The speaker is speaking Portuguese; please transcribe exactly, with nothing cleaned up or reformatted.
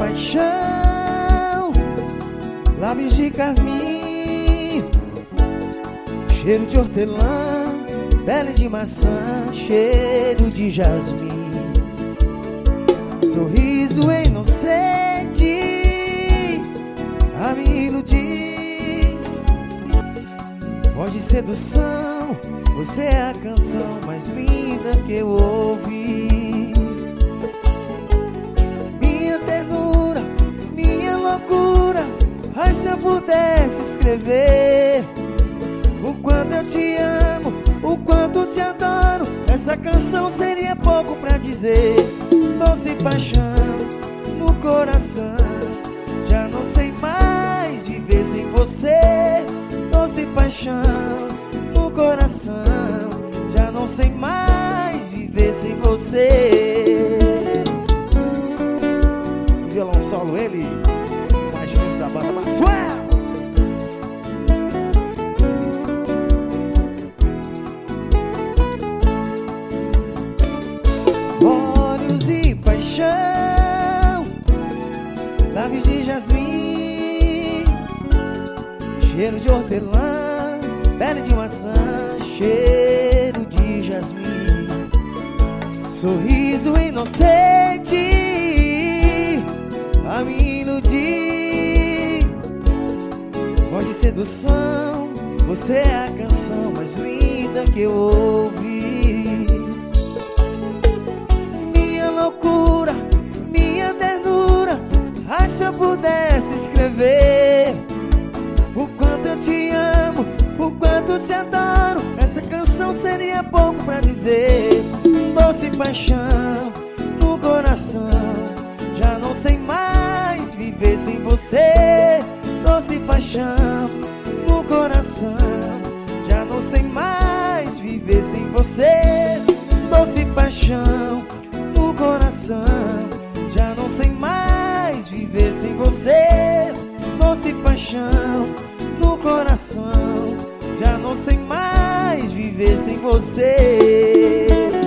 paixão, lábios de carmim, cheiro de hortelã, pele de maçã, cheiro de jasmim, sorriso inocente a me iludir, voz de sedução, você é a canção mais linda que eu ouvi. Minha ternura, minha loucura, ai se eu pudesse escrever o quanto eu te amo, o quanto te adoro, essa canção seria pouco pra dizer. Doce paixão no coração, já não sei mais viver sem você. Doce paixão no coração, já não sei mais viver sem você. Violão solo, ele, o mais lindo da banda, Maxwell. Olhos e paixão, lábios de jasmim, cheiro de hortelã, pele de maçã, cheiro de jasmim, sorriso inocente a me iludir, voz de sedução, você é a canção mais linda que eu ouvi. Minha loucura, minha ternura, ai se eu pudesse escrever o quanto eu te amo, o quanto te adoro, essa canção seria pouco pra dizer. Doce paixão no coração, já não sei mais viver sem você. Doce paixão no coração, já não sei mais viver sem você. Doce paixão no coração, já não sei mais viver sem você. Doce paixão no coração, já não sei mais viver sem você.